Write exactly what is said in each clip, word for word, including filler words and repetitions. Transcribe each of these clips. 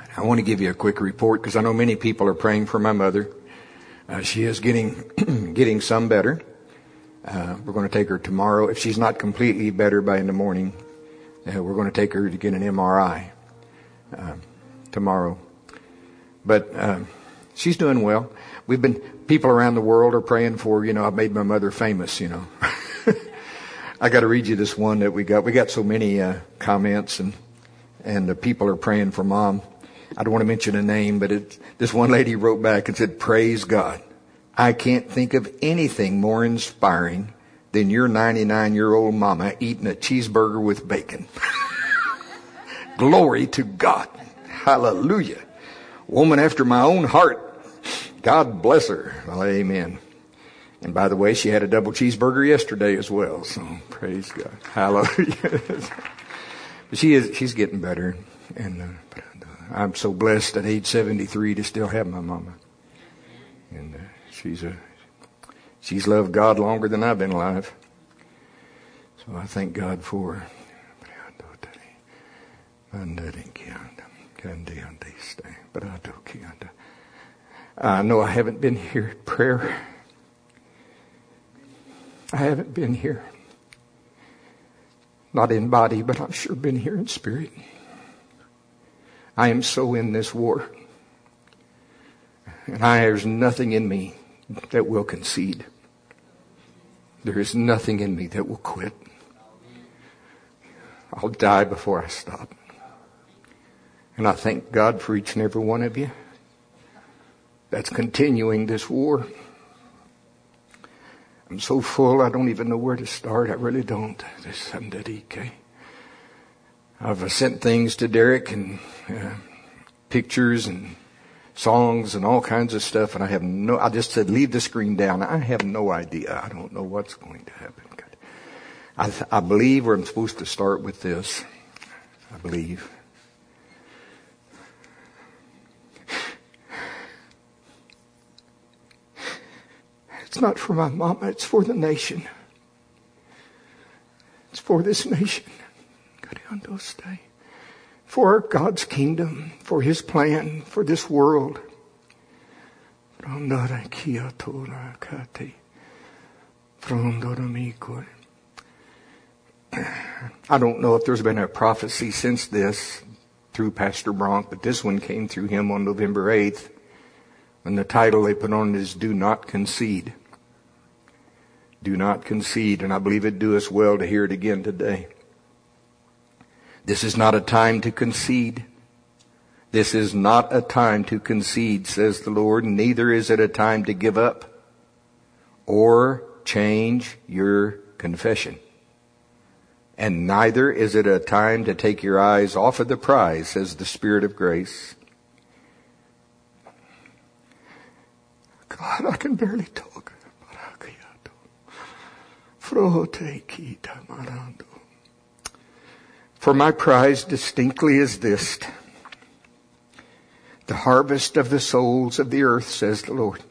I want to give you a quick report because I know many people are praying for my mother. Uh, she is getting getting some better. Uh, we're going to take her tomorrow. If she's not completely better by in the morning, uh, we're going to take her to get an M R I uh, tomorrow. But uh, she's doing well. We've been, people around the world are praying for, you know, I've made my mother famous, you know. I got to read you this one that we got. We got so many uh, comments, and and the people are praying for Mom. I don't want to mention a name, but it, this one lady wrote back and said, "Praise God. I can't think of anything more inspiring than your ninety-nine-year-old mama eating a cheeseburger with bacon." Glory to God. Hallelujah. Woman after my own heart. God bless her. Well, amen. And by the way, she had a double cheeseburger yesterday as well. So praise God. Hallelujah. But she is, she's getting better. And uh, I'm so blessed at age seventy-three to still have my mama. And uh, she's a, she's loved God longer than I've been alive. So I thank God for her. I know I haven't been here at prayer. I haven't been here. Not in body, but I've sure been here in spirit. I am so in this war. And I, there's nothing in me that will concede. There is nothing in me that will quit. I'll die before I stop. And I thank God for each and every one of you that's continuing this war. I'm so full, I don't even know where to start. I really don't. I've sent things to Derek and uh, pictures and songs and all kinds of stuff, and I have no, I just said, leave the screen down. I have no idea. I don't know what's going to happen. I, I believe where I'm supposed to start with this. I believe. It's not for my mama, it's for the nation. It's for this nation. For God's kingdom, for His plan, for this world. I don't know if there's been a prophecy since this through Pastor Bronk, but this one came through him on November eighth. And the title they put on it is Do Not Concede. Do not concede. And I believe it'd do us well to hear it again today. This is not a time to concede. This is not a time to concede, says the Lord. Neither is it a time to give up or change your confession. And neither is it a time to take your eyes off of the prize, says the Spirit of grace. God, I can barely talk. For my prize distinctly is this: the harvest of the souls of the earth, says the Lord.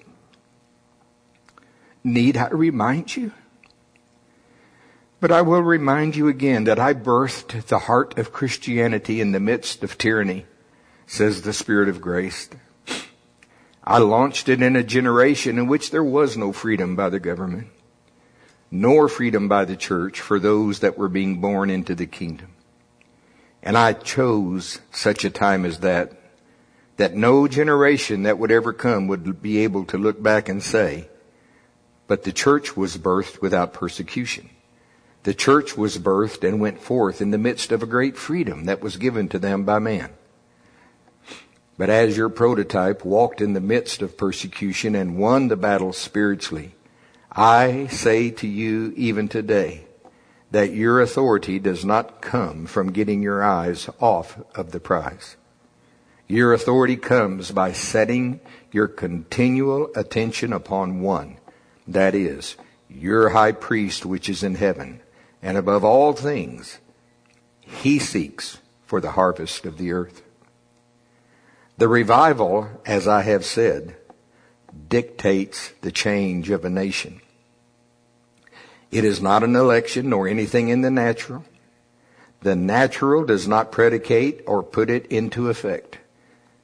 Need I remind you? But I will remind you again that I birthed the heart of Christianity in the midst of tyranny, says the Spirit of grace. I launched it in a generation in which there was no freedom by the government, nor freedom by the church for those that were being born into the kingdom. And I chose such a time as that, that no generation that would ever come would be able to look back and say, but the church was birthed without persecution. The church was birthed and went forth in the midst of a great freedom that was given to them by man. But as your prototype walked in the midst of persecution and won the battle spiritually, I say to you even today that your authority does not come from getting your eyes off of the prize. Your authority comes by setting your continual attention upon one, that is, your high priest which is in heaven. And above all things, he seeks for the harvest of the earth. The revival, as I have said, dictates the change of a nation. It is not an election nor anything in the natural. The natural does not predicate or put it into effect.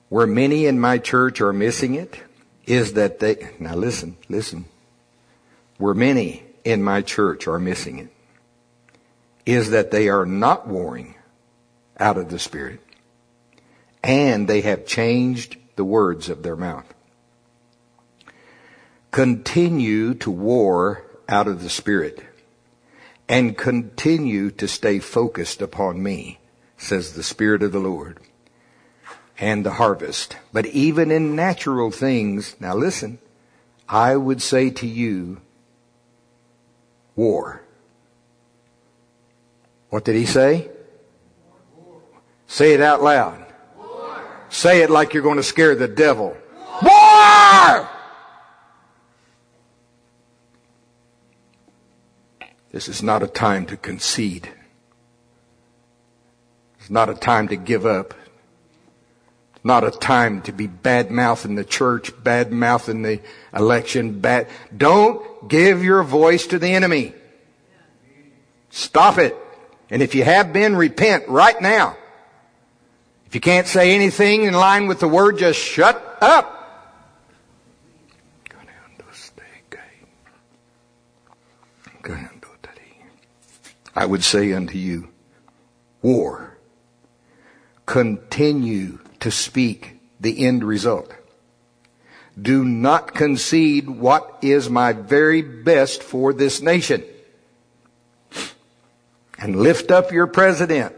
Where many in my church are missing it is that they, now listen, listen. Where many in my church are missing it is that they are not warring out of the Spirit, and they have changed the words of their mouth. Continue to war out of the Spirit and continue to stay focused upon me, says the Spirit of the Lord, and the harvest. But even in natural things, now listen, I would say to you, war. What did he say? War. Say it out loud. War. Say it like you're going to scare the devil. War! War! This is not a time to concede. It's not a time to give up. It's not a time to be bad-mouthing the church, bad-mouthing the election. Bad. Don't give your voice to the enemy. Stop it. And if you have been, repent right now. If you can't say anything in line with the word, just shut up. I would say unto you, war. Continue to speak the end result. Do not concede what is my very best for this nation. And lift up your president,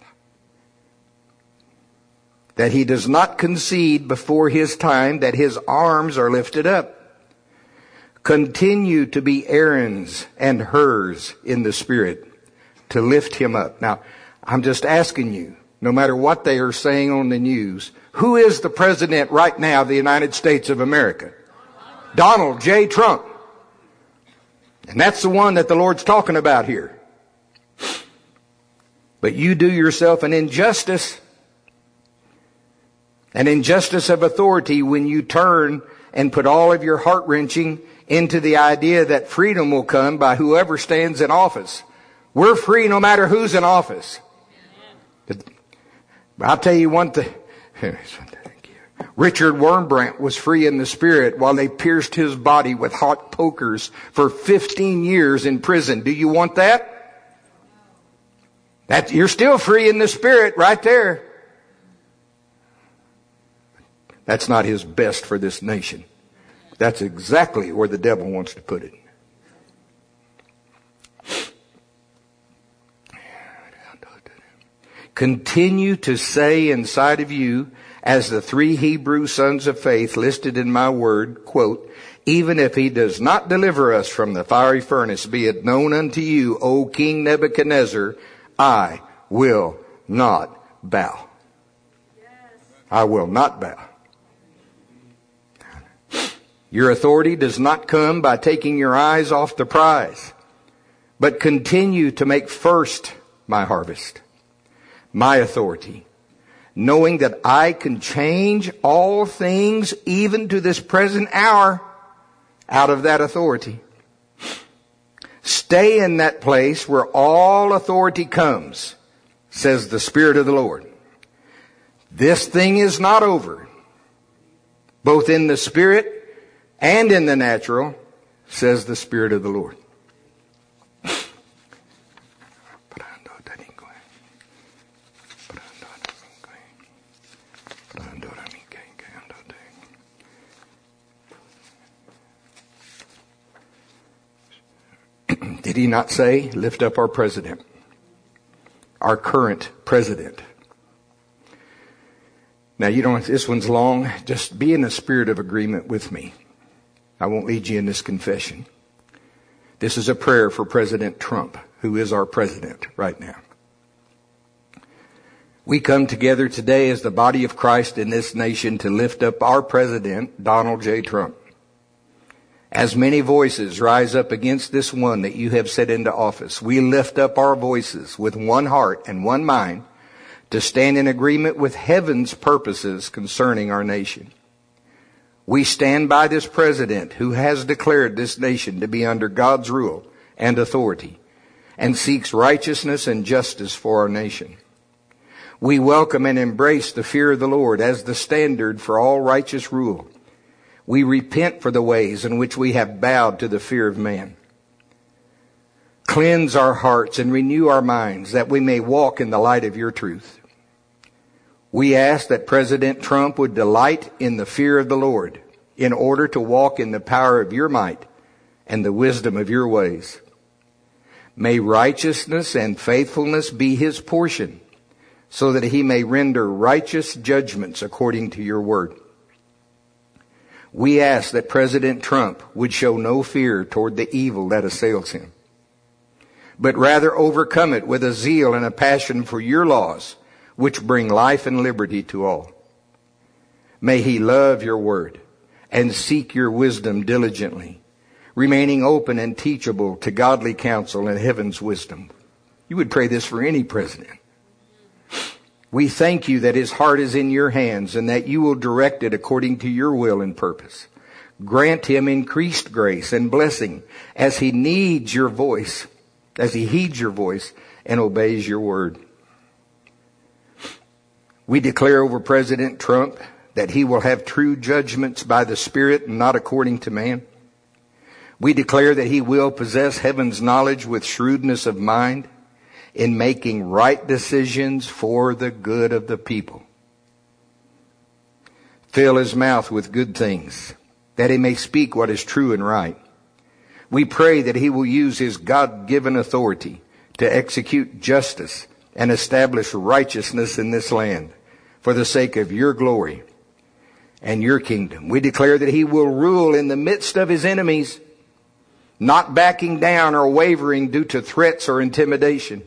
that he does not concede before his time, that his arms are lifted up. Continue to be Aaron's and hers in the Spirit, to lift him up. Now, I'm just asking you, no matter what they are saying on the news, who is the president right now of the United States of America? Donald J. Trump. And that's the one that the Lord's talking about here. But you do yourself an injustice, an injustice of authority, when you turn and put all of your heart-wrenching into the idea that freedom will come by whoever stands in office. We're free no matter who's in office. But I'll tell you one thing. Richard Wurmbrand was free in the Spirit while they pierced his body with hot pokers for fifteen years in prison. Do you want that? That you're still free in the Spirit right there. That's not his best for this nation. That's exactly where the devil wants to put it. Continue to say inside of you, as the three Hebrew sons of faith listed in my word, quote, even if he does not deliver us from the fiery furnace, be it known unto you, O King Nebuchadnezzar, I will not bow. Yes. I will not bow. Your authority does not come by taking your eyes off the prize, but continue to make first my harvest, my authority, knowing that I can change all things, even to this present hour, out of that authority. Stay in that place where all authority comes, says the Spirit of the Lord. This thing is not over, both in the Spirit and in the natural, says the Spirit of the Lord. Did he not say, lift up our president, our current president? Now, you don't, this one's long. Just be in the spirit of agreement with me. I won't lead you in this confession. This is a prayer for President Trump, who is our president right now. We come together today as the body of Christ in this nation to lift up our president, Donald J. Trump. As many voices rise up against this one that you have set into office, we lift up our voices with one heart and one mind to stand in agreement with heaven's purposes concerning our nation. We stand by this president who has declared this nation to be under God's rule and authority and seeks righteousness and justice for our nation. We welcome and embrace the fear of the Lord as the standard for all righteous rule. We repent for the ways in which we have bowed to the fear of man. Cleanse our hearts and renew our minds that we may walk in the light of your truth. We ask that President Trump would delight in the fear of the Lord in order to walk in the power of your might and the wisdom of your ways. May righteousness and faithfulness be his portion, so that he may render righteous judgments according to your word. We ask that President Trump would show no fear toward the evil that assails him, but rather overcome it with a zeal and a passion for your laws, which bring life and liberty to all. May he love your word and seek your wisdom diligently, remaining open and teachable to godly counsel and heaven's wisdom. You would pray this for any president. We thank you that his heart is in your hands and that you will direct it according to your will and purpose. Grant him increased grace and blessing as he needs your voice, as he heeds your voice and obeys your word. We declare over President Trump that he will have true judgments by the Spirit and not according to man. We declare that he will possess heaven's knowledge with shrewdness of mind in making right decisions for the good of the people. Fill his mouth with good things, that he may speak what is true and right. We pray that he will use his God-given authority to execute justice and establish righteousness in this land for the sake of your glory and your kingdom. We declare that he will rule in the midst of his enemies, not backing down or wavering due to threats or intimidation.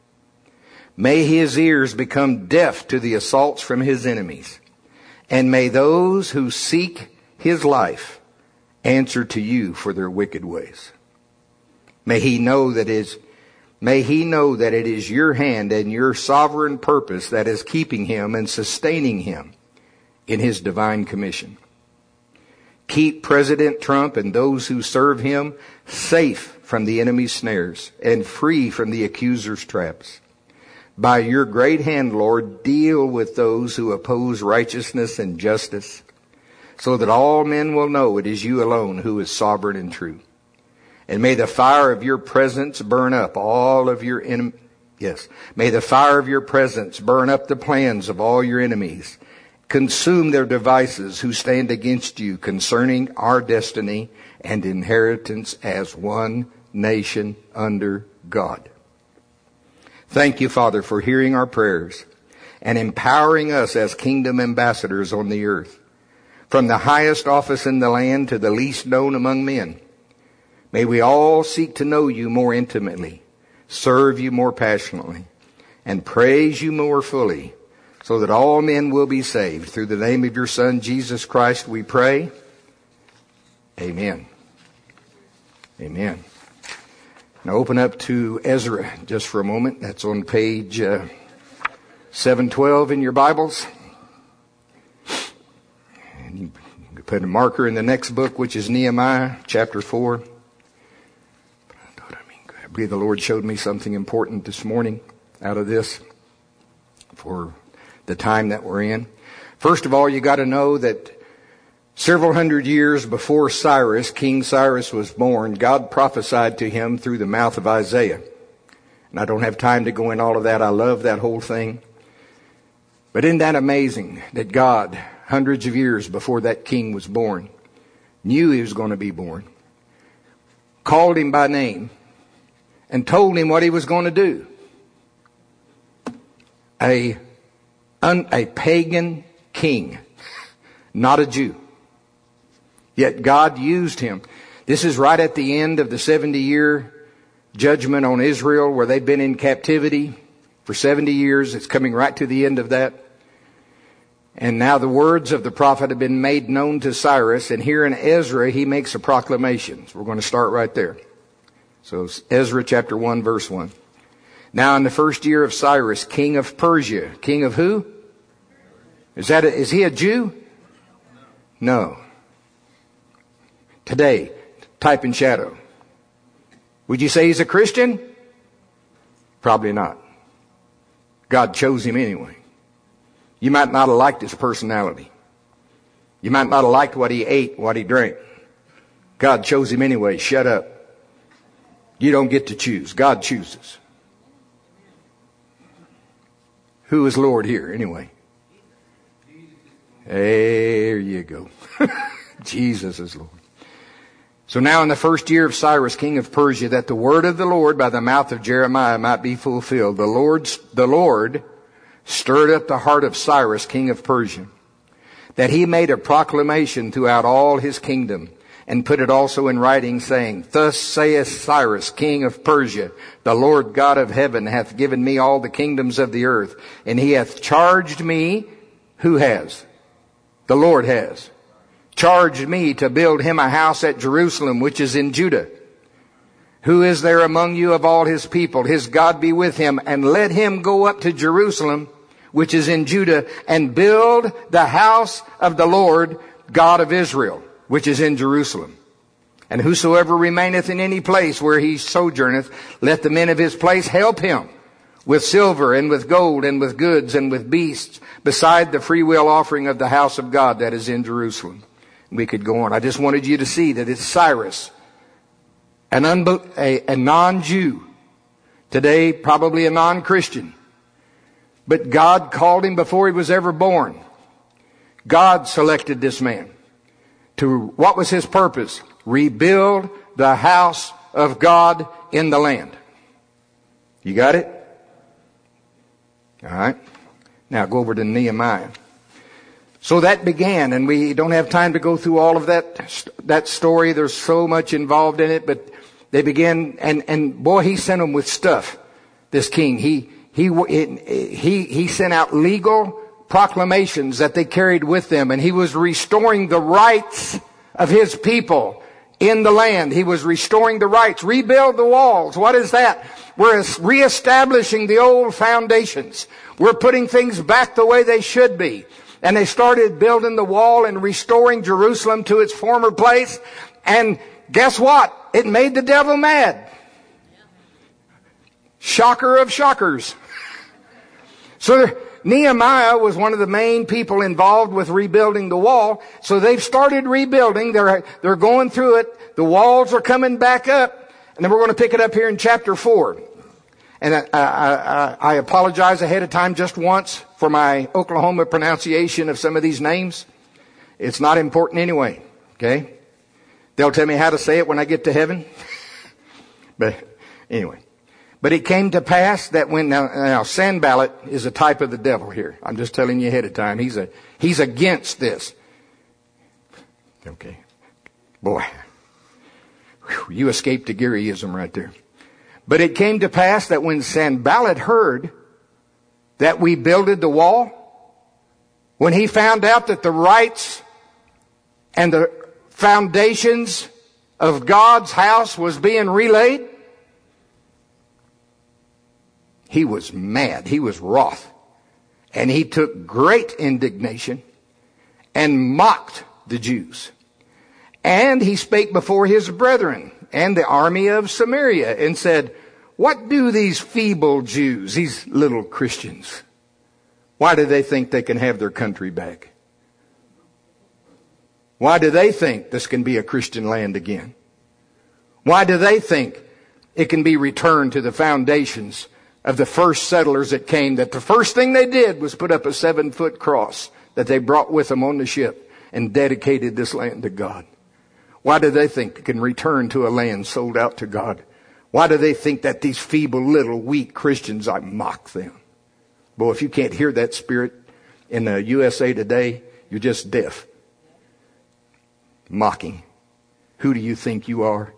May his ears become deaf to the assaults from his enemies, and may those who seek his life answer to you for their wicked ways. May he know that is May he know that it is your hand and your sovereign purpose that is keeping him and sustaining him in his divine commission. Keep President Trump and those who serve him safe from the enemy's snares and free from the accuser's traps. By your great hand, Lord, deal with those who oppose righteousness and justice, so that all men will know it is you alone who is sovereign and true. And may the fire of your presence burn up all of your enemies. Yes. May the fire of your presence burn up the plans of all your enemies. Consume their devices who stand against you concerning our destiny and inheritance as one nation under God. Thank you, Father, for hearing our prayers and empowering us as kingdom ambassadors on the earth, from the highest office in the land to the least known among men. May we all seek to know you more intimately, serve you more passionately, and praise you more fully, so that all men will be saved. Through the name of your Son, Jesus Christ, we pray. Amen. Amen. Now open up to Ezra just for a moment. That's on page uh, seven twelve in your Bibles. And you can put a marker in the next book, which is Nehemiah chapter four. I believe the Lord showed me something important this morning out of this for the time that we're in. First of all, you got to know that several hundred years before Cyrus, King Cyrus was born, God prophesied to him through the mouth of Isaiah. And I don't have time to go in all of that. I love that whole thing. But isn't that amazing that God, hundreds of years before that king was born, knew he was going to be born, called him by name, and told him what he was going to do. A, un, a pagan king, not a Jew. Yet God used him. This is right at the end of the seventy-year judgment on Israel, where they've been in captivity for seventy years. It's coming right to the end of that. And now the words of the prophet have been made known to Cyrus. And here in Ezra, he makes a proclamation. So we're going to start right there. So Ezra chapter one, verse one. Now in the first year of Cyrus, king of Persia. King of who? Is that a, is he a Jew? No. Today, type in shadow. Would you say he's a Christian? Probably not. God chose him anyway. You might not have liked his personality. You might not have liked what he ate, what he drank. God chose him anyway. Shut up. You don't get to choose. God chooses. Who is Lord here anyway? There you go. Jesus is Lord. So now in the first year of Cyrus, king of Persia, that the word of the Lord by the mouth of Jeremiah might be fulfilled, the Lord, the Lord stirred up the heart of Cyrus, king of Persia, that he made a proclamation throughout all his kingdom, and put it also in writing, saying, Thus saith Cyrus, king of Persia, the Lord God of heaven hath given me all the kingdoms of the earth, and he hath charged me, who has? The Lord has. Charged me to build him a house at Jerusalem, which is in Judah. Who is there among you of all his people? His God be with him, and let him go up to Jerusalem, which is in Judah, and build the house of the Lord God of Israel, which is in Jerusalem. And whosoever remaineth in any place where he sojourneth, let the men of his place help him with silver and with gold and with goods and with beasts, beside the freewill offering of the house of God that is in Jerusalem. We could go on. I just wanted you to see that it's Cyrus, an unbe- a, a non-Jew, today probably a non-Christian. But God called him before he was ever born. God selected this man. To what was his purpose? Rebuild the house of God in the land. You got it? All right. Now go over to Nehemiah. So that began, and we don't have time to go through all of that that story. There's so much involved in it, but they began, and and boy, he sent them with stuff. This king, he he he he sent out legal proclamations that they carried with them, and he was restoring the rights of his people in the land. He was restoring the rights. Rebuild the walls. What is that? We're reestablishing the old foundations. We're putting things back the way they should be. And they started building the wall and restoring Jerusalem to its former place. And guess what? It made the devil mad. Shocker of shockers. So Nehemiah was one of the main people involved with rebuilding the wall. So they've started rebuilding. They're, they're going through it. The walls are coming back up. And then we're going to pick it up here in chapter four. And I, I, I apologize ahead of time just once for my Oklahoma pronunciation of some of these names. It's not important anyway. Okay? They'll tell me how to say it when I get to heaven. But anyway. But it came to pass that when, now, now Sanballat is a type of the devil here. I'm just telling you ahead of time. He's a, he's against this. Okay. Boy. Whew, you escaped a Garyism right there. But it came to pass that when Sanballat heard that we builded the wall, when he found out that the rights and the foundations of God's house was being relayed, he was mad. He was wroth. And he took great indignation and mocked the Jews. And he spake before his brethren and the army of Samaria and said, what do these feeble Jews, these little Christians, why do they think they can have their country back? Why do they think this can be a Christian land again? Why do they think it can be returned to the foundations of the first settlers that came, that the first thing they did was put up a seven foot cross that they brought with them on the ship and dedicated this land to God? Why do they think they can return to a land sold out to God? Why do they think that these feeble, little, weak Christians, I mock them? Boy, if you can't hear that spirit in the U S A today, you're just deaf. Mocking. Who do you think you are?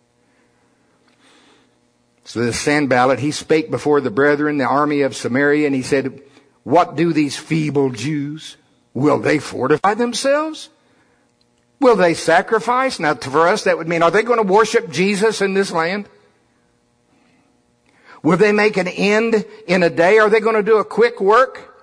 So this Sanballat, he spake before the brethren, the army of Samaria, and he said, what do these feeble Jews? Will they fortify themselves? Will they sacrifice? Now for us that would mean, are they going to worship Jesus in this land? Will they make an end in a day? Are they going to do a quick work?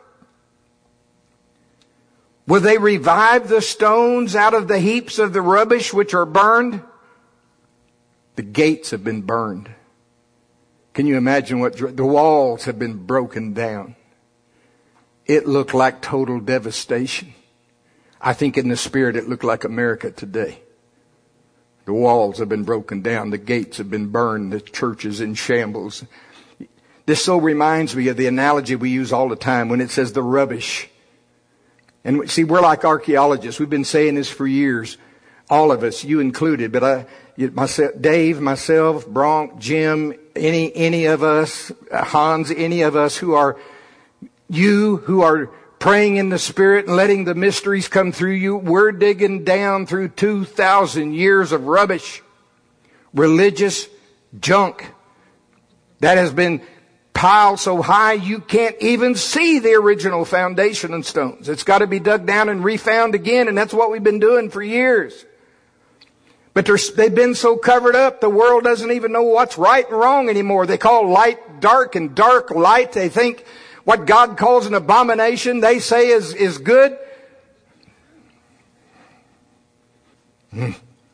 Will they revive the stones out of the heaps of the rubbish which are burned? The gates have been burned. Can you imagine what the walls have been broken down? it looked like total devastation. I think in the spirit it looked like America today. The walls have been broken down. The gates have been burned. The church is in shambles. This so reminds me of the analogy we use all the time when it says the rubbish. And see, we're like archaeologists. We've been saying this for years. All of us, you included. But I, myself, Dave, myself, Bronk, Jim, any, any of us, Hans, any of us who are, you who are praying in the Spirit and letting the mysteries come through you, we're digging down through two thousand years of rubbish, religious junk that has been piled so high you can't even see the original foundation and stones. It's got to be dug down and refound again, and that's what we've been doing for years. But they've been so covered up, the world doesn't even know what's right and wrong anymore. They call light dark and dark light. They think what God calls an abomination, they say is, is good. Hmm.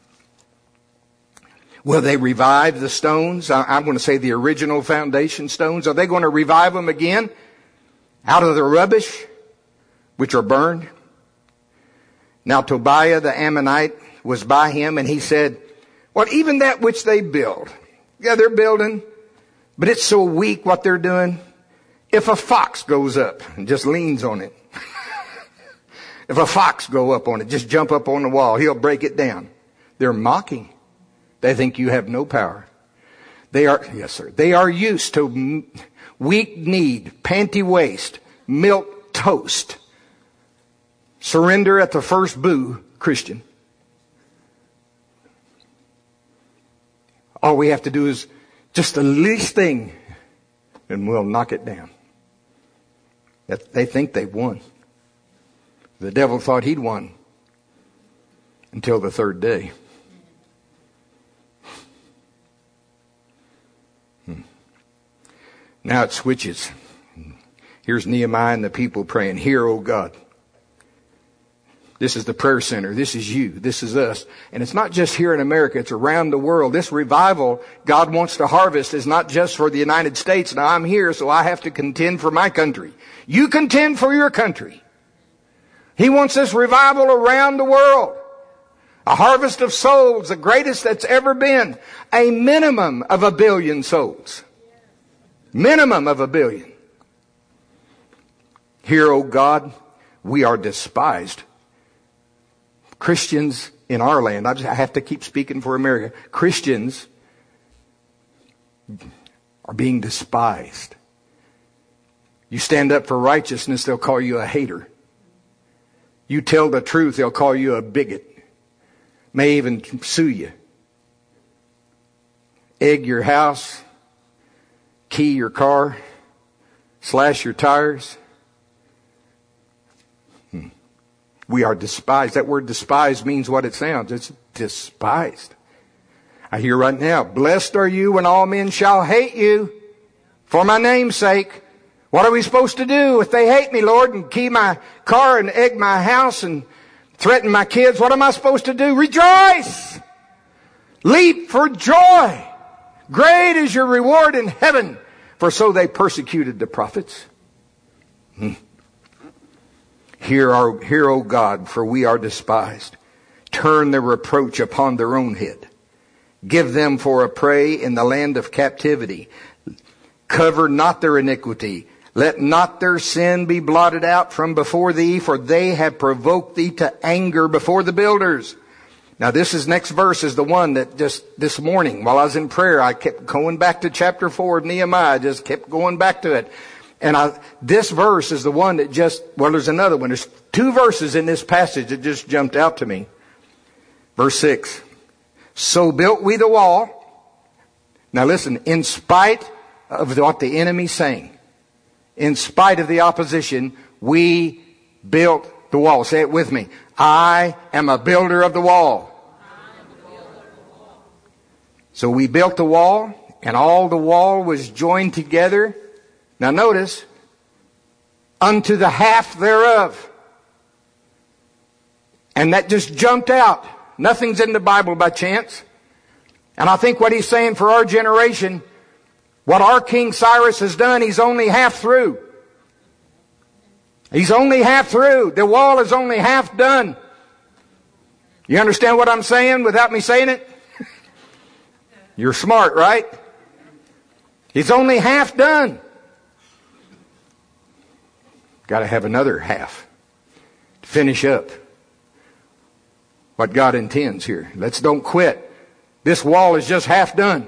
Will they revive the stones? I'm going to say the original foundation stones. Are they going to revive them again out of the rubbish which are burned? Now Tobiah the Ammonite was by him, and he said, well, even that which they build. Yeah, they're building, but it's so weak what they're doing. If a fox goes up and just leans on it, if a fox go up on it, just jump up on the wall, he'll break it down. They're mocking. They think you have no power. They are, yes sir, they are used to weak-kneed, panty waist, milk toast, surrender at the first boo Christian. All we have to do is just the least thing and we'll knock it down. They think they've won. The devil thought he'd won until the third day. Hmm. Now it switches. Here's Nehemiah and the people praying, "Hear, O God." This is the prayer center. This is you. This is us. And it's not just here in America. It's around the world. This revival God wants to harvest is not just for the United States. Now I'm here, so I have to contend for my country. You contend for your country. He wants this revival around the world. A harvest of souls, the greatest that's ever been. A minimum of a billion souls. Minimum of a billion. Hear, O God, we are despised. Christians in our land, I, just, I have to keep speaking for America. Christians are being despised. You stand up for righteousness, they'll call you a hater. You tell the truth, they'll call you a bigot. May even sue you. Egg your house, key your car, slash your tires. We are despised. That word despised means what it sounds. It's despised. I hear right now, blessed are you when all men shall hate you for my name's sake. What are we supposed to do if they hate me, Lord, and key my car and egg my house and threaten my kids? What am I supposed to do? Rejoice! Leap for joy! Great is your reward in heaven, for so they persecuted the prophets. Hmm. Hear, our, hear, O God, for we are despised. Turn their reproach upon their own head. Give them for a prey in the land of captivity. Cover not their iniquity. Let not their sin be blotted out from before thee, for they have provoked thee to anger before the builders. Now this is next verse is the one that just this morning while I was in prayer, I kept going back to chapter four of Nehemiah. I just kept going back to it. And I, this verse is the one that just, well, there's another one. There's two verses in this passage that just jumped out to me. Verse six. So built we the wall. Now listen, in spite of what the enemy's saying, in spite of the opposition, we built the wall. Say it with me. I am a builder of the wall. So we built the wall, and all the wall was joined together. Now notice, unto the half thereof. And that just jumped out. Nothing's in the Bible by chance. And I think what he's saying for our generation, what our King Cyrus has done, he's only half through. He's only half through. The wall is only half done. You understand what I'm saying without me saying it? You're smart, right? He's only half done. Got to have another half to finish up what God intends here. Let's don't quit. This wall is just half done.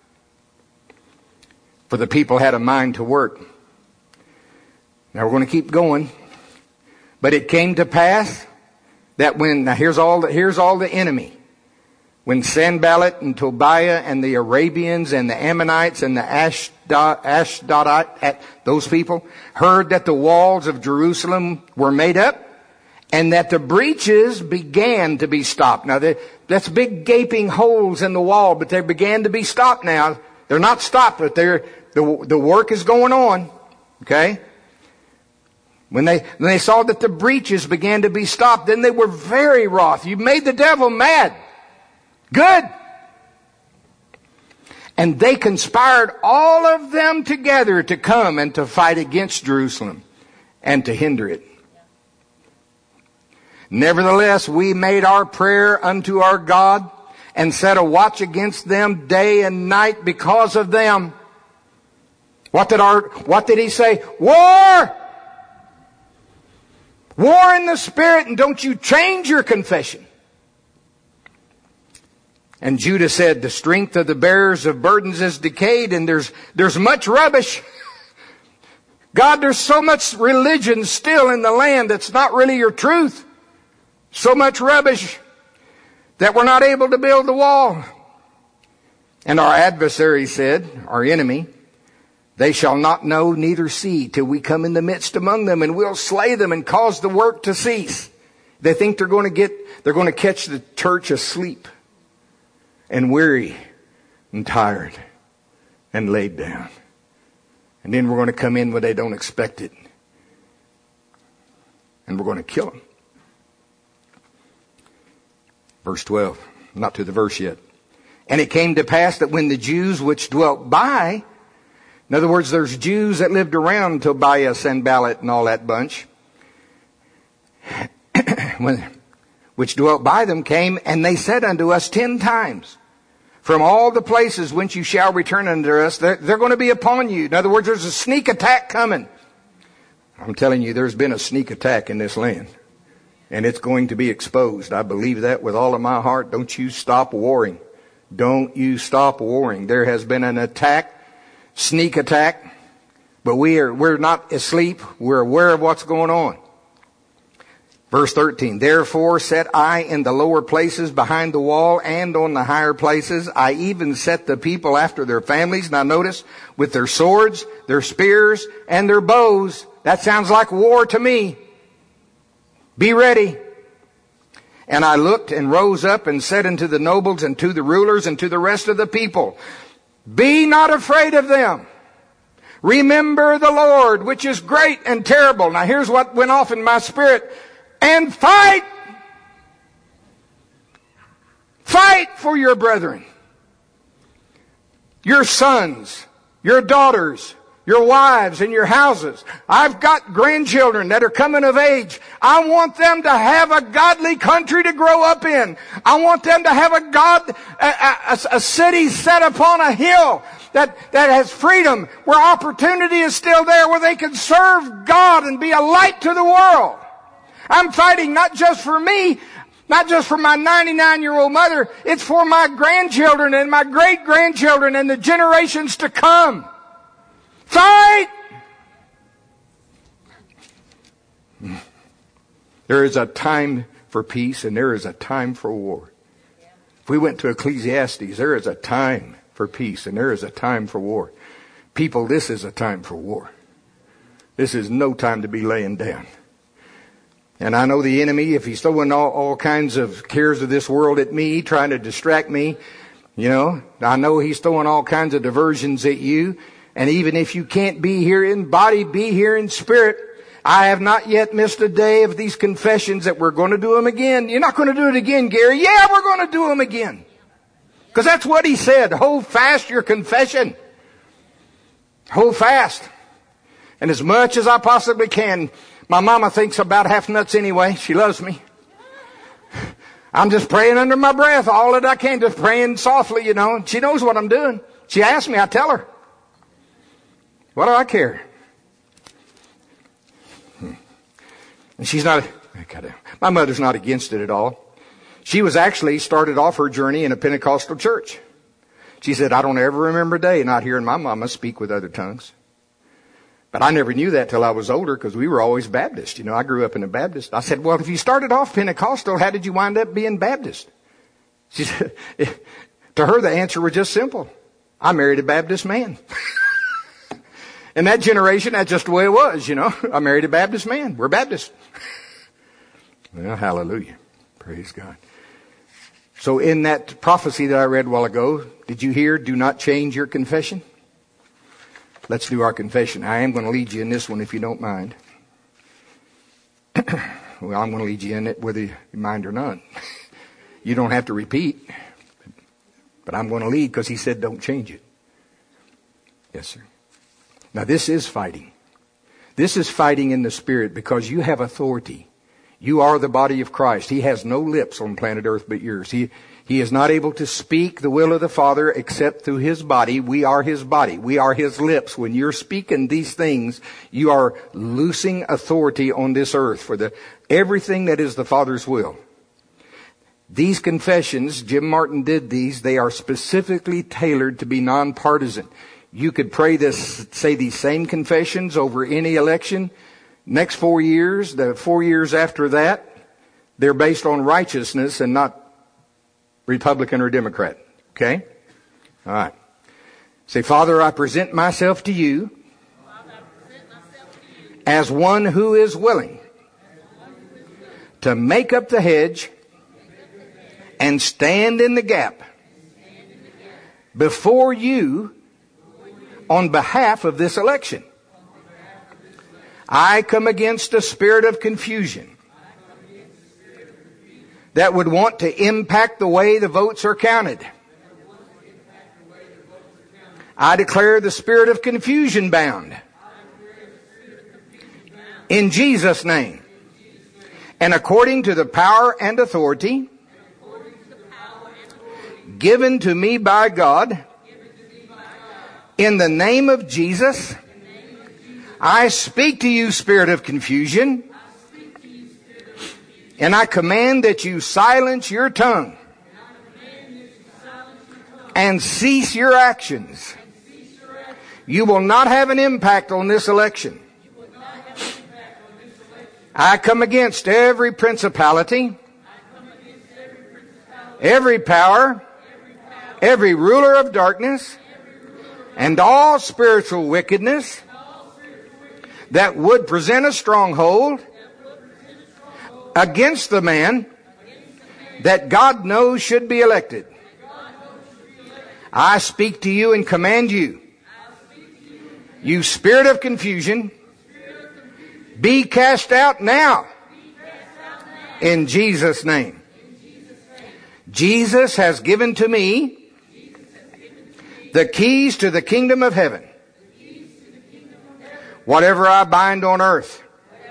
For the people had a mind to work. Now we're going to keep going. But it came to pass that when, now here's all the, here's all the enemy. When Sanballat and Tobiah and the Arabians and the Ammonites and the Ashdod, Ashdodite, those people, heard that the walls of Jerusalem were made up and that the breaches began to be stopped. Now that's big gaping holes in the wall, but they began to be stopped now. They're not stopped, but they're, the, the work is going on. Okay? When they, when they saw that the breaches began to be stopped, then they were very wroth. You made the devil mad. Good. And they conspired all of them together to come and to fight against Jerusalem and to hinder it. Nevertheless, we made our prayer unto our God and set a watch against them day and night because of them. What did our, what did he say? War! War in the Spirit, and don't you change your confession. And Judah said, the strength of the bearers of burdens is decayed, and there's, there's much rubbish. God, there's so much religion still in the land that's not really your truth. So much rubbish that we're not able to build the wall. And our adversary said, our enemy, they shall not know neither see till we come in the midst among them, and we'll slay them and cause the work to cease. They think they're going to get, they're going to catch the church asleep and weary and tired and laid down. And then we're going to come in when they don't expect it. And we're going to kill them. Verse twelve, not to the verse yet. And it came to pass that when the Jews which dwelt by, in other words, there's Jews that lived around Tobiah, Sanballat, and all that bunch, when, which dwelt by them came, and they said unto us ten times, from all the places whence you shall return unto us, they're, they're going to be upon you. In other words, there's a sneak attack coming. I'm telling you, there's been a sneak attack in this land. And it's going to be exposed. I believe that with all of my heart. Don't you stop warring. Don't you stop warring. There has been an attack, sneak attack, but we are, we're not asleep. We're aware of what's going on. Verse thirteen, therefore set I in the lower places behind the wall and on the higher places. I even set the people after their families. Now notice, with their swords, their spears, and their bows. That sounds like war to me. Be ready. And I looked and rose up and said unto the nobles and to the rulers and to the rest of the people, be not afraid of them. Remember the Lord, which is great and terrible. Now here's what went off in my spirit. And fight. Fight for your brethren. Your sons, your daughters, your wives, and your houses. I've got grandchildren that are coming of age. I want them to have a godly country to grow up in. I want them to have a God, a, a, a city set upon a hill that, that has freedom, where opportunity is still there, where they can serve God and be a light to the world. I'm fighting not just for me, not just for my ninety-nine-year-old mother. It's for my grandchildren and my great-grandchildren and the generations to come. Fight! There is a time for peace and there is a time for war. If we went to Ecclesiastes, there is a time for peace and there is a time for war. People, this is a time for war. This is no time to be laying down. And I know the enemy, if he's throwing all, all kinds of cares of this world at me, trying to distract me, you know, I know he's throwing all kinds of diversions at you. And even if you can't be here in body, be here in spirit. I have not yet missed a day of these confessions that we're going to do them again. You're not going to do it again, Gary. Yeah, we're going to do them again. Because that's what he said. Hold fast your confession. Hold fast. And as much as I possibly can, My mama thinks about half nuts anyway. She loves me. I'm just praying under my breath all that I can, just praying softly, you know. She knows what I'm doing. She asks me, I tell her. What do I care? And she's not, my mother's not against it at all. She was actually started off her journey in a Pentecostal church. She said, I don't ever remember a day not hearing my mama speak with other tongues. But I never knew that till I was older because we were always Baptist. You know, I grew up in a Baptist. I said, well, if you started off Pentecostal, how did you wind up being Baptist? She said, to her, the answer was just simple. I married a Baptist man. In that generation, that's just the way it was, you know. I married a Baptist man. We're Baptist. Well, hallelujah. Praise God. So in that prophecy that I read a while ago, did you hear, do not change your confession? Let's do our confession. I am going to lead you in this one if you don't mind. Well, I'm going to lead you in it whether you mind or not. You don't have to repeat. But I'm going to lead because he said don't change it. Yes, sir. Now this is fighting. This is fighting in the spirit because you have authority. You are the body of Christ. He has no lips on planet Earth but yours. He, he is not able to speak the will of the Father except through His body. We are His body. We are His lips. When you're speaking these things, you are loosing authority on this earth for the everything that is the Father's will. These confessions, Jim Martin did these, they are specifically tailored to be nonpartisan. You could pray this, say these same confessions over any election. Next four years, the four years after that, they're based on righteousness and not Republican or Democrat. Okay? All right. Say, Father, I present myself to you as one who is willing to make up the hedge and stand in the gap before you on behalf of this election. I come against a spirit of confusion that would want to impact the way the votes are counted. I declare the spirit of confusion bound in Jesus' name. And according to the power and authority given to me by God, in the name of Jesus, I speak to you, spirit of confusion, and I command that you silence your tongue and cease your actions. You will not have an impact on this election. I come against every principality, every power, every ruler of darkness, and all spiritual wickedness that would present a stronghold against the man that God knows should be elected. I speak to you and command you, you spirit of confusion, be cast out now in Jesus' name. Jesus has given to me the keys to the kingdom of heaven. Whatever I bind on earth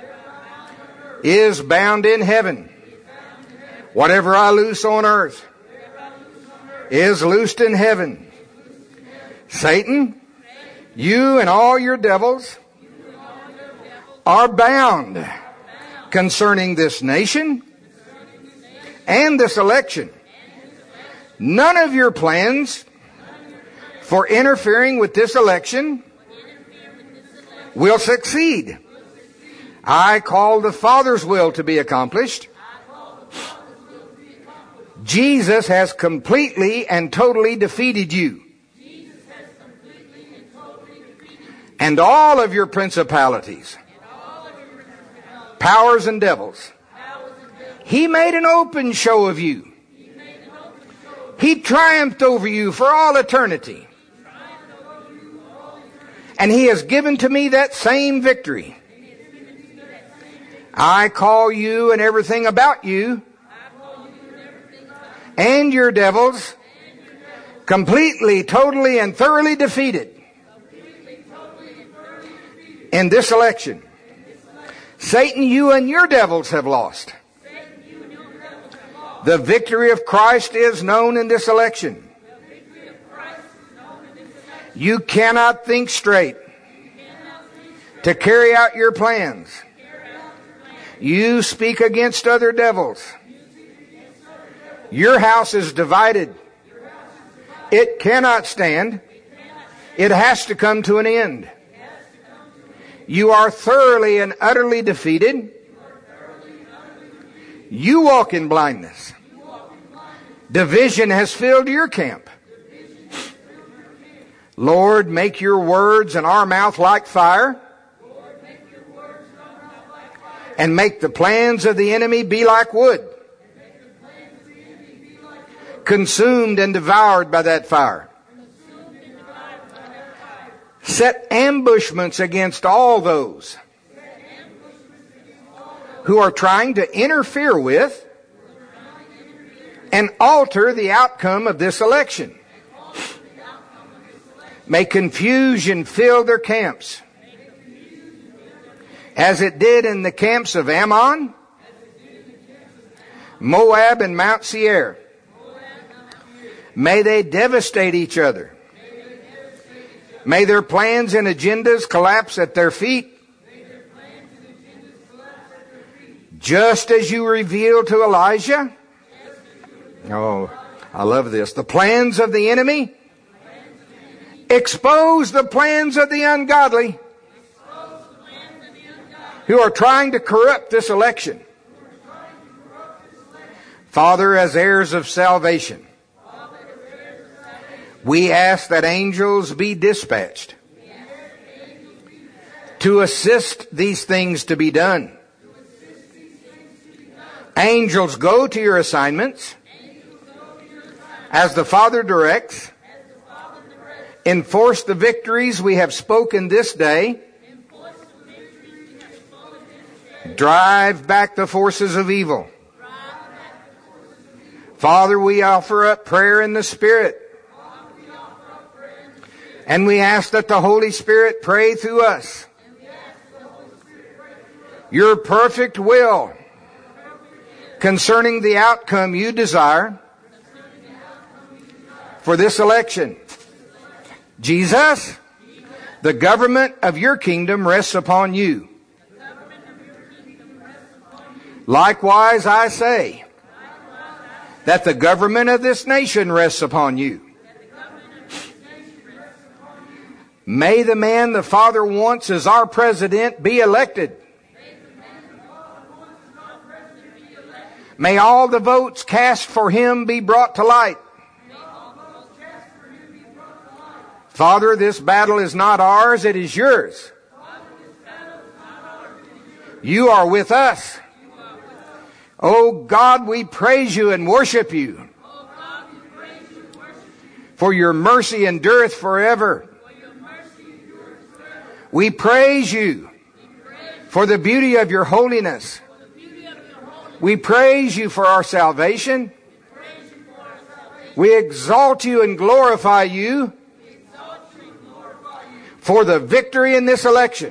is bound in heaven. Whatever I loose on earth is loosed in heaven. Satan, you and all your devils are bound concerning this nation and this election. None of your plans for interfering with this election will succeed. I call the Father's will to be accomplished. Jesus has completely and totally defeated you. And all of your principalities, powers and devils. He made an open show of you. He triumphed over you for all eternity. And He has given to me that same victory. I call you and everything about you and your devils completely, totally, and thoroughly defeated in this election. Satan, you and your devils have lost. The victory of Christ is known in this election. You cannot think straight to carry out your plans. You speak against other devils. Your house is divided. It cannot stand. It has to come to an end. You are thoroughly and utterly defeated. You walk in blindness. Division has filled your camp. Lord, make your words in our mouth like fire, and make the plans of the enemy be like wood, consumed and devoured by that fire. Set ambushments against all those who are trying to interfere with and alter the outcome of this election. May confusion fill their camps, as it did in the camps of Ammon, Moab, and Mount Seir. May they devastate each other. May their plans and agendas collapse at their feet, just as you revealed to Elijah. Oh, I love this. The plans of the enemy. Expose the plans of the ungodly who are trying to corrupt this election. Father, as heirs of salvation, we ask that angels be dispatched to assist these things to be done. Angels, go to your assignments as the Father directs. Enforce the victories we have spoken this day. Drive back the forces of evil. Father, we offer up prayer in the Spirit. And we ask that the Holy Spirit pray through us your perfect will concerning the outcome you desire for this election. Jesus, the government of your kingdom rests upon you. Likewise, I say that the government of this nation rests upon you. May the man the Father wants as our president be elected. May all the votes cast for him be brought to light. Father, this battle is not ours, it is yours. You are with us. Oh God, we praise you and worship you. For your mercy endureth forever. We praise you for the beauty of your holiness. We praise you for our salvation. We exalt you and glorify you for the victory in this election.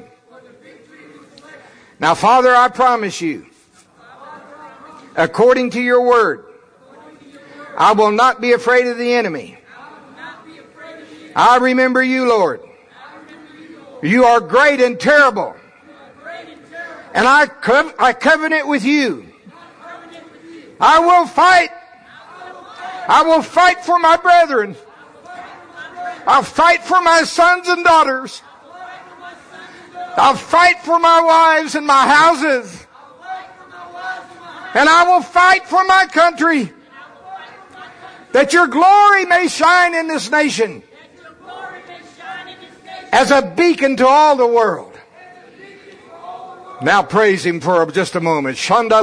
Now, Father, I promise you, according to your word, I will not be afraid of the enemy. I remember you, Lord. You are great and terrible. And I, co- I covenant with you. I will fight. I will fight for my brethren. I'll fight for my sons and daughters. I'll fight for my wives and my houses. And I will fight for my country, that your glory may shine in this nation as a beacon to all the world. Now praise him for just a moment.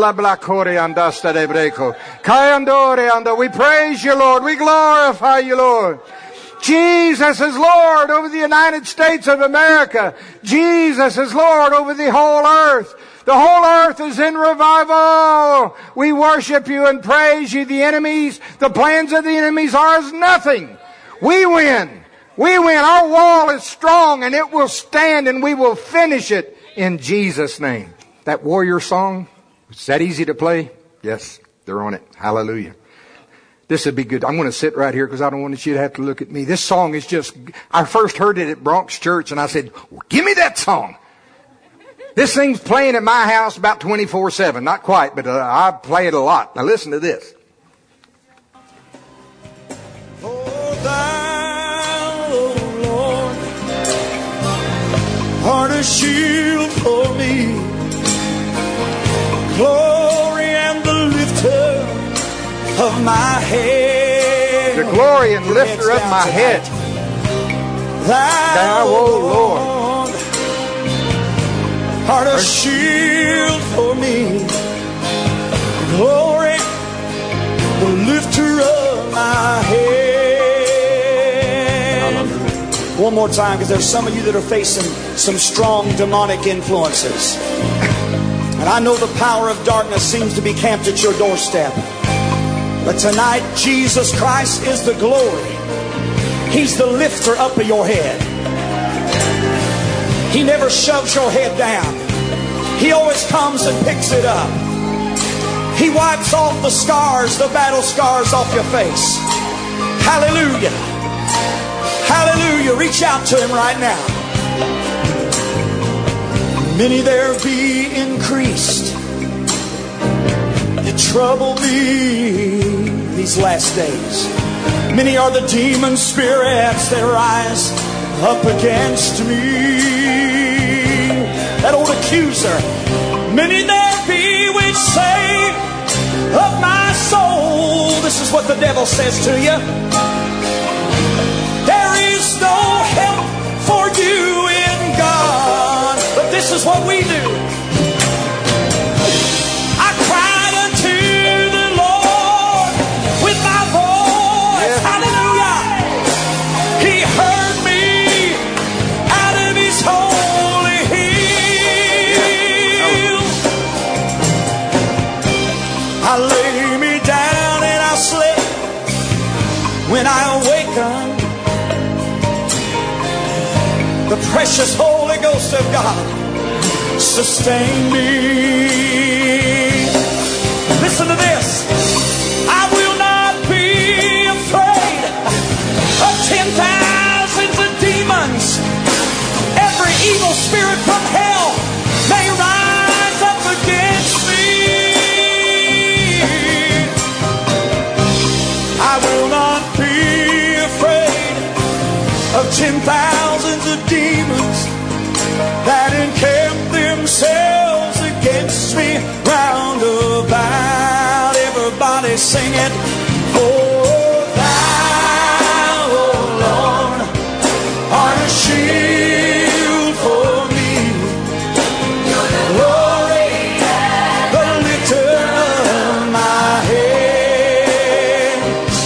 We praise you, Lord. We glorify you, Lord. Jesus is Lord over the United States of America. Jesus is Lord over the whole earth. The whole earth is in revival. We worship you and praise you. The enemies, the plans of the enemies are as nothing. We win. We win. Our wall is strong and it will stand, and we will finish it in Jesus' name. That warrior song, is that easy to play? Yes, they're on it. Hallelujah. This would be good. I'm going to sit right here because I don't want you to have to look at me. This song is just, I first heard it at Bronx Church and I said, well, give me that song. This thing's playing at my house about twenty-four seven. Not quite, but uh, I play it a lot. Now listen to this. Oh, thou, oh Lord, art a shield for me, glory and the lifter of my head. The glory and lifter of my head. Thou, Thou, O Lord, art a shield for me, glory, the lifter of my head. One more time, because there's some of you that are facing some strong demonic influences. And I know the power of darkness seems to be camped at your doorstep. But tonight, Jesus Christ is the glory. He's the lifter up of your head. He never shoves your head down. He always comes and picks it up. He wipes off the scars, the battle scars off your face. Hallelujah. Hallelujah. Reach out to Him right now. Many there be increased that trouble me these last days. Many are the demon spirits that rise up against me. That old accuser. Many there be which say of my soul. This is what the devil says to you. There is no help for you in God. But this is what we do. I cried unto the Lord with my voice. Yes. Hallelujah. He heard me out of His holy hill. I lay me down and I slept. When I awakened, the precious Holy Ghost of God sustain me. Listen to this. I will not be afraid of ten thousands of demons. Every evil spirit from hell may rise up against me. I will not be afraid of ten thousands of demons that encamp themselves against me round about. Everybody sing it. Oh, thou, oh Lord, art a shield for me, glory, the lifter of my head.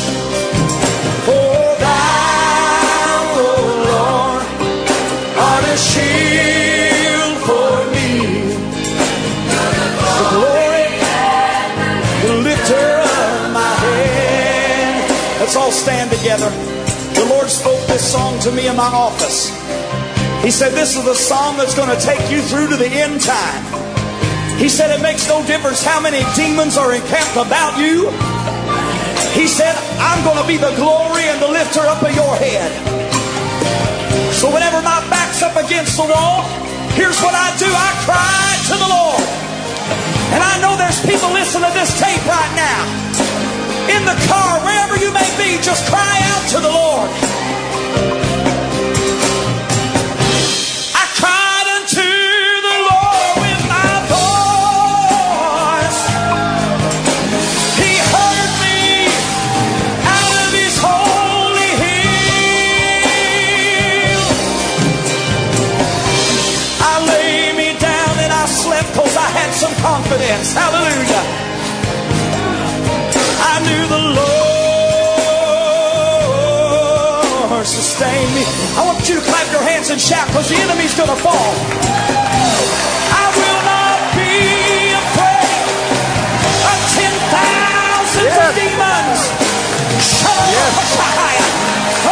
Oh, thou, oh Lord, art a shield for me, the glory, the lifter of my head. Let's all stand together. The Lord spoke this song to me in my office. He said, this is the song that's going to take you through to the end time. He said, it makes no difference how many demons are encamped about you. He said, I'm going to be the glory and the lifter up of your head. So whenever my back's up against the wall, here's what I do. I cry to the Lord. And I know there's people listening to this tape right now. In the car, wherever you may be, just cry out to the Lord. I cried unto the Lord with my voice. He heard me out of His holy hill. I lay me down and I slept because I had some confidence. Hallelujah. I knew the Lord sustained me. I want you to clap your hands and shout, because the enemy's going to fall. I will not be afraid of ten thousands yes. of demons. Yes. Oh,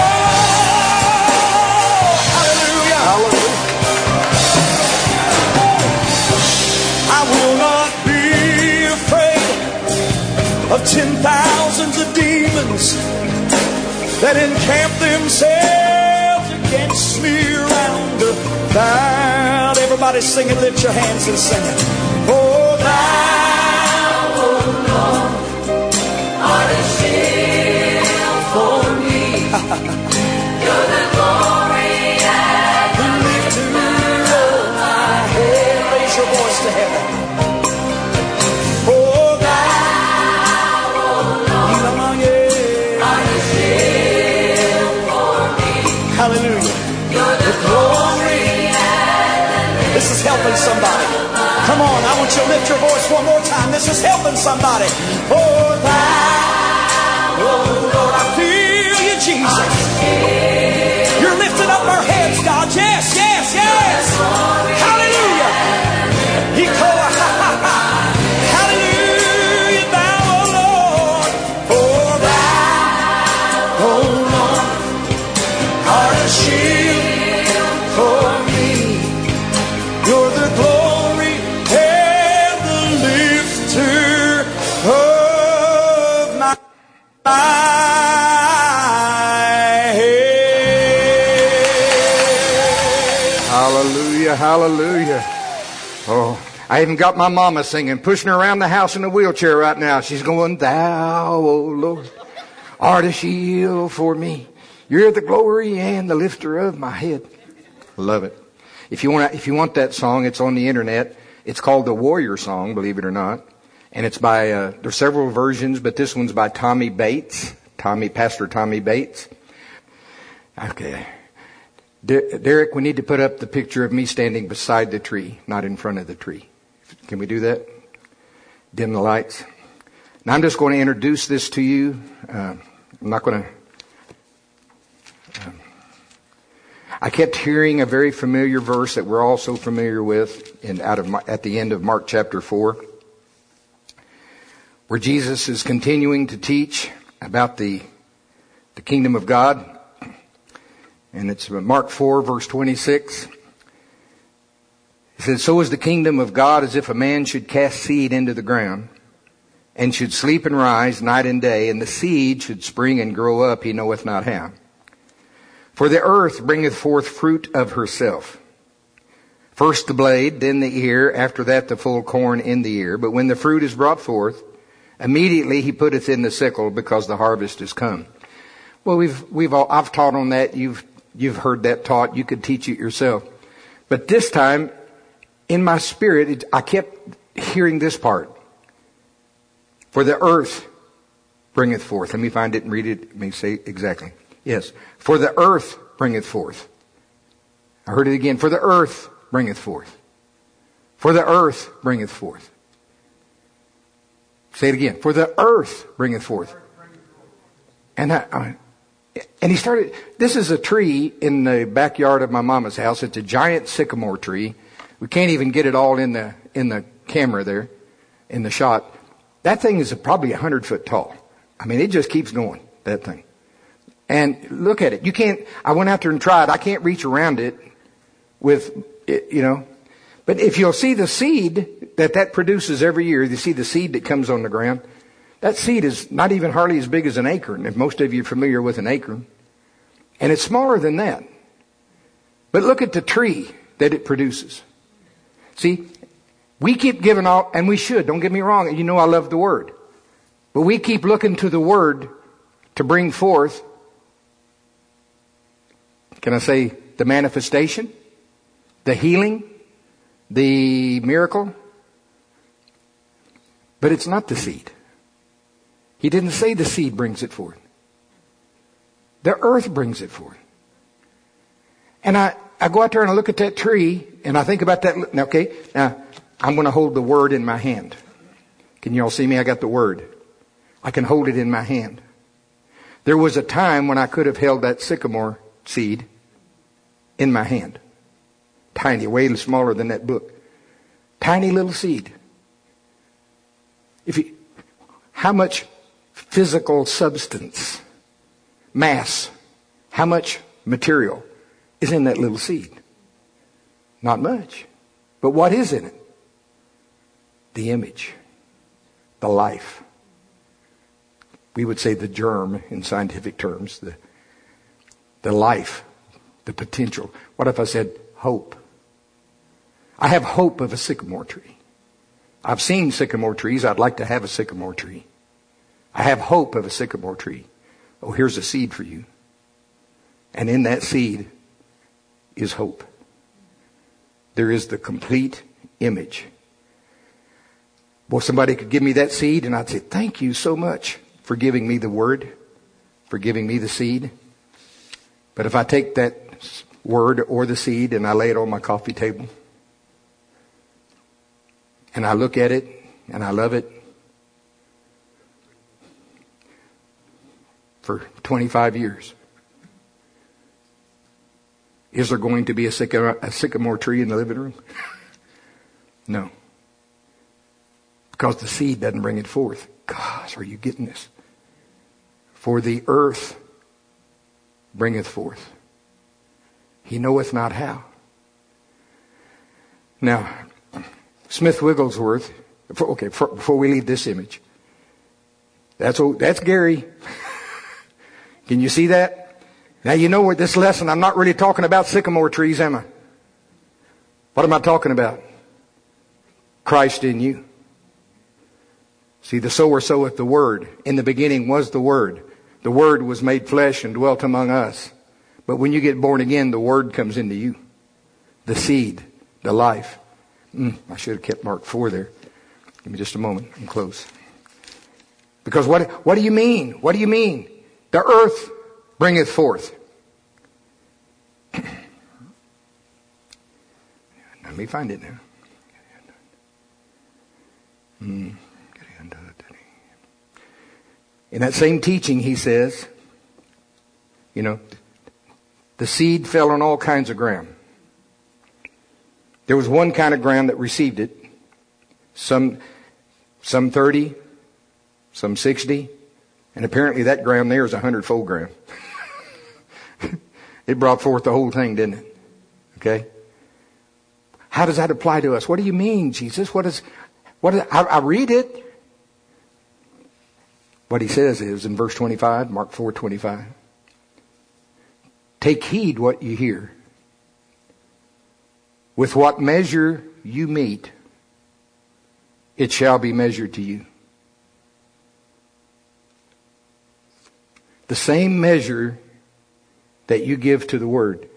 hallelujah. Hallelujah. I of ten thousands of demons that encamp themselves against me round about. Everybody sing it, lift your hands and sing it. Oh, thou, oh Lord, art a shield for me. You're the glory and the lifter of my head. Raise your voice to heaven. Oh, thou, oh Lord, art a shield for me. Hallelujah. You're the glory and this is helping somebody. Come on, I want you to lift your voice one more time. This is helping somebody. Oh, thou, oh Lord, I feel you, Jesus. You're lifting up our heads, God. Yes, yes, yes. Hallelujah. He called, ha, ha, ha. Hallelujah, thou, oh Lord. For thou, oh Lord, art a shield for me. You're the glory and the lifter of my head. Hallelujah, hallelujah. Oh, I even got my mama singing, pushing her around the house in a wheelchair right now. She's going, thou, oh Lord, art a shield for me. You're the glory and the lifter of my head. Love it. If you want, if you want that song, it's on the internet. It's called the Warrior Song, believe it or not. And it's by, uh, there's several versions, but this one's by Tommy Bates. Tommy, Pastor Tommy Bates. Okay. Der- Derek, we need to put up the picture of me standing beside the tree, not in front of the tree. Can we do that? Dim the lights. Now I'm just going to introduce this to you. Uh, I'm not going to, um, I kept hearing a very familiar verse that we're all so familiar with in, out of, at the end of Mark chapter four, where Jesus is continuing to teach about the, the kingdom of God. And it's Mark four, verse twenty-six. It says, so is the kingdom of God as if a man should cast seed into the ground, and should sleep and rise night and day, and the seed should spring and grow up, he knoweth not how. For the earth bringeth forth fruit of herself. First the blade, then the ear, after that the full corn in the ear. But when the fruit is brought forth, immediately he putteth in the sickle, because the harvest is come. Well, we've, we've all, I've taught on that. You've, you've heard that taught. You could teach it yourself. But this time, in my spirit, it, I kept hearing this part. For the earth bringeth forth. Let me find it and read it. Let me say exactly. Yes. For the earth bringeth forth. I heard it again. For the earth bringeth forth. For the earth bringeth forth. Say it again. For the earth bringeth forth. And I, I, and he started, this is a tree in the backyard of my mama's house. It's a giant sycamore tree. We can't even get it all in the, in the camera there, in the shot. That thing is probably a hundred foot tall. I mean, it just keeps going, that thing. And look at it. You can't, I went out there and tried. I can't reach around it with, it, you know. But if you'll see the seed that that produces every year, you see the seed that comes on the ground. That seed is not even hardly as big as an acorn, if most of you are familiar with an acorn. And it's smaller than that. But look at the tree that it produces. See, we keep giving all, and we should, don't get me wrong, you know I love the Word. But we keep looking to the Word to bring forth, can I say, the manifestation, the healing, the miracle. But it's not the seed. He didn't say the seed brings it forth. The earth brings it forth. And I, I go out there and I look at that tree and I think about that. Okay, now I'm going to hold the Word in my hand. Can you all see me? I got the Word. I can hold it in my hand. There was a time when I could have held that sycamore seed in my hand. Tiny, way smaller than that book. Tiny little seed. If you, how much physical substance, mass, how much material is in that little seed? Not much. But what is in it? The image, the life, we would say the germ in scientific terms, the, the life, the potential. What if I said hope? I have hope of a sycamore tree. I've seen sycamore trees. I'd like to have a sycamore tree. I have hope of a sycamore tree. Oh, here's a seed for you. And in that seed is hope. There is the complete image. Boy, somebody could give me that seed and I'd say, thank you so much for giving me the word, for giving me the seed. But if I take that word or the seed and I lay it on my coffee table and I look at it and I love it for twenty-five years, is there going to be a sycamore, a sycamore tree in the living room? No. Because the seed doesn't bring it forth. Gosh, are you getting this? For the earth bringeth forth. He knoweth not how. Now, Smith Wigglesworth, okay, before we leave this image, that's that's Gary. Can you see that? Now you know what this lesson, I'm not really talking about sycamore trees, am I? What am I talking about? Christ in you. See, the sower soweth the word. In the beginning was the word. The word was made flesh and dwelt among us. But when you get born again, the word comes into you. The seed, the life. Mm, I should have kept Mark four there. Give me just a moment. I'm close. Because what, what do you mean? What do you mean? The earth bringeth forth. Let me find it now. Mm. In that same teaching, he says, you know, the seed fell on all kinds of ground. There was one kind of ground that received it. Some, some thirty, some sixty, and apparently that ground there is a hundredfold ground. It brought forth the whole thing, didn't it? Okay. How does that apply to us? What do you mean, Jesus? What is? What is, I, I read it. What he says is in verse twenty-five, Mark four twenty-five. Take heed what you hear. With what measure you meet, it shall be measured to you. The same measure that you give to the word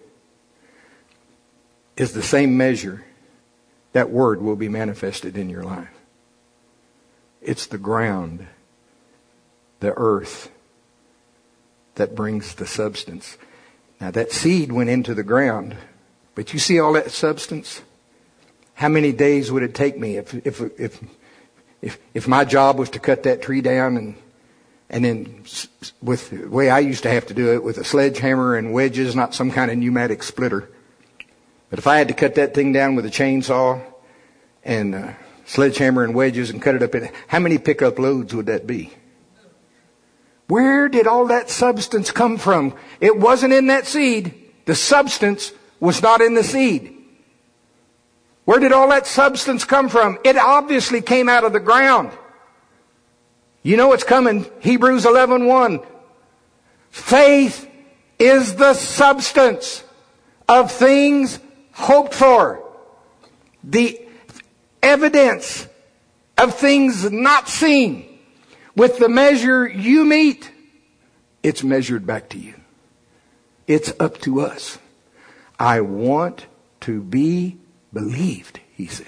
is the same measure that word will be manifested in your life. It's the ground, the earth, that brings the substance. Now that seed went into the ground, but you see all that substance? How many days would it take me if if if if, if my job was to cut that tree down and and then with the way I used to have to do it with a sledgehammer and wedges, not some kind of pneumatic splitter. But if I had to cut that thing down with a chainsaw and a sledgehammer and wedges and cut it up in, how many pickup loads would that be? Where did all that substance come from? It wasn't in that seed. The substance was not in the seed. Where did all that substance come from? It obviously came out of the ground. You know it's coming. Hebrews eleven one. Faith is the substance of things hoped for. The evidence of things not seen. With the measure you meet, it's measured back to you. It's up to us. I want to be believed, he said.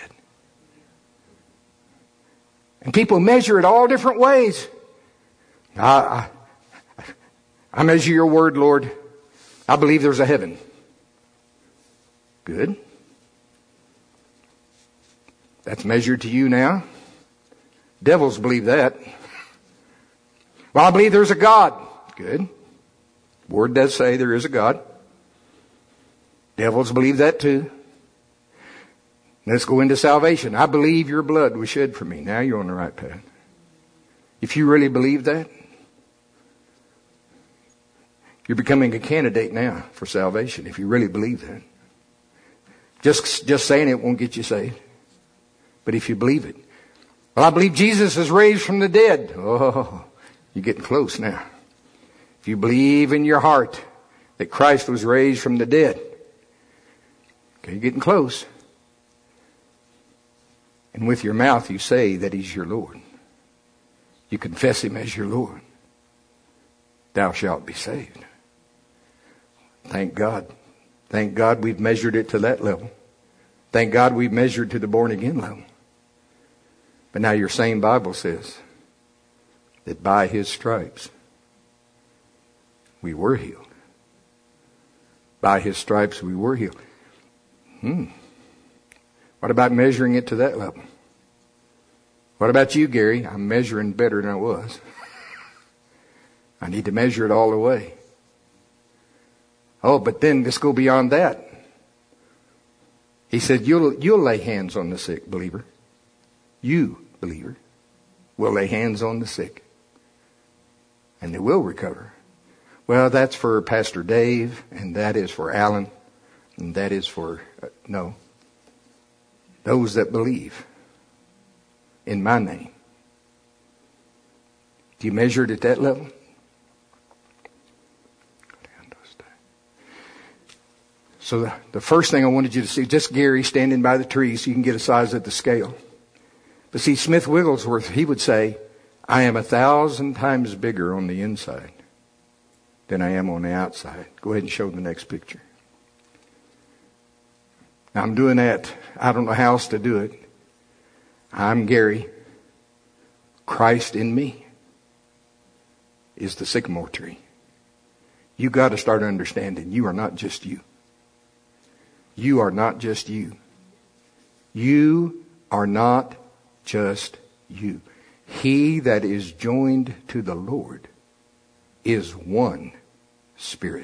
And people measure it all different ways. I, I, I measure your word, Lord. I believe there's a heaven. Good. That's measured to you now. Devils believe that. Well, I believe there's a God. Good. The word does say there is a God. Devils believe that too. Let's go into salvation. I believe your blood was shed for me. Now you're on the right path. If you really believe that, you're becoming a candidate now for salvation. If you really believe that. Just, just saying it won't get you saved. But if you believe it. Well, I believe Jesus is raised from the dead. Oh, You're getting close now. If you believe in your heart that Christ was raised from the dead, okay, you're getting close. And with your mouth you say that He's your Lord. You confess Him as your Lord. Thou shalt be saved. Thank God. Thank God we've measured it to that level. Thank God we've measured to the born again level. But now your same Bible says that by His stripes we were healed. By His stripes we were healed. Hmm. What about measuring it to that level? What about you, Gary? I'm measuring better than I was. I need to measure it all the way. Oh, but then let's go beyond that. He said, you'll, you'll lay hands on the sick, believer. You, believer, will lay hands on the sick. And they will recover. Well, that's for Pastor Dave, and that is for Alan, and that is for, uh, no, those that believe in my name. Do you measure it at that level? So the, the first thing I wanted you to see, just Gary standing by the tree so you can get a size of the scale. But see, Smith Wigglesworth, he would say, I am a thousand times bigger on the inside than I am on the outside. Go ahead and show the next picture. Now I'm doing that. I don't know how else to do it. I'm Gary. Christ in me is the sycamore tree. You got to start understanding you are not just you. You are not just you. You are not just you. He that is joined to the Lord is one spirit.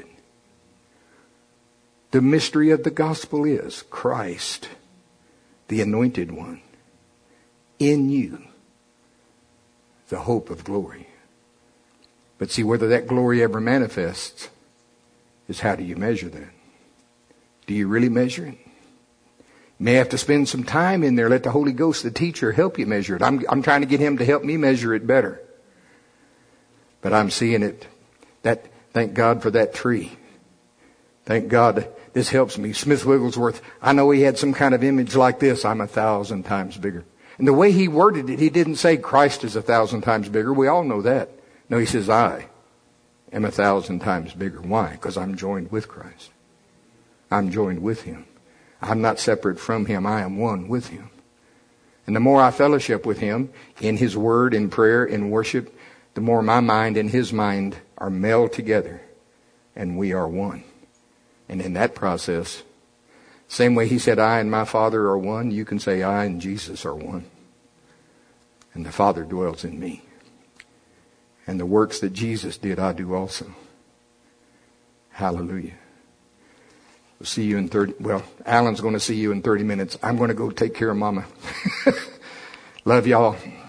The mystery of the gospel is Christ, the anointed one, in you, the hope of glory. But see, whether that glory ever manifests is how do you measure that? Do you really measure it? You may have to spend some time in there. Let the Holy Ghost, the teacher, help you measure it. I'm, I'm trying to get him to help me measure it better. But I'm seeing it. That, thank God for that tree. Thank God this helps me. Smith Wigglesworth, I know he had some kind of image like this. I'm a thousand times bigger. And the way he worded it, he didn't say Christ is a thousand times bigger. We all know that. No, he says I am a thousand times bigger. Why? Because I'm joined with Christ. I'm joined with Him. I'm not separate from Him. I am one with Him. And the more I fellowship with Him in His Word, in prayer, in worship, the more my mind and His mind are melded together. And we are one. And in that process, same way He said, I and my Father are one, you can say, I and Jesus are one. And the Father dwells in me. And the works that Jesus did, I do also. Hallelujah. We'll see you in thirty. Well, Alan's going to see you in thirty minutes. I'm going to go take care of Mama. Love y'all.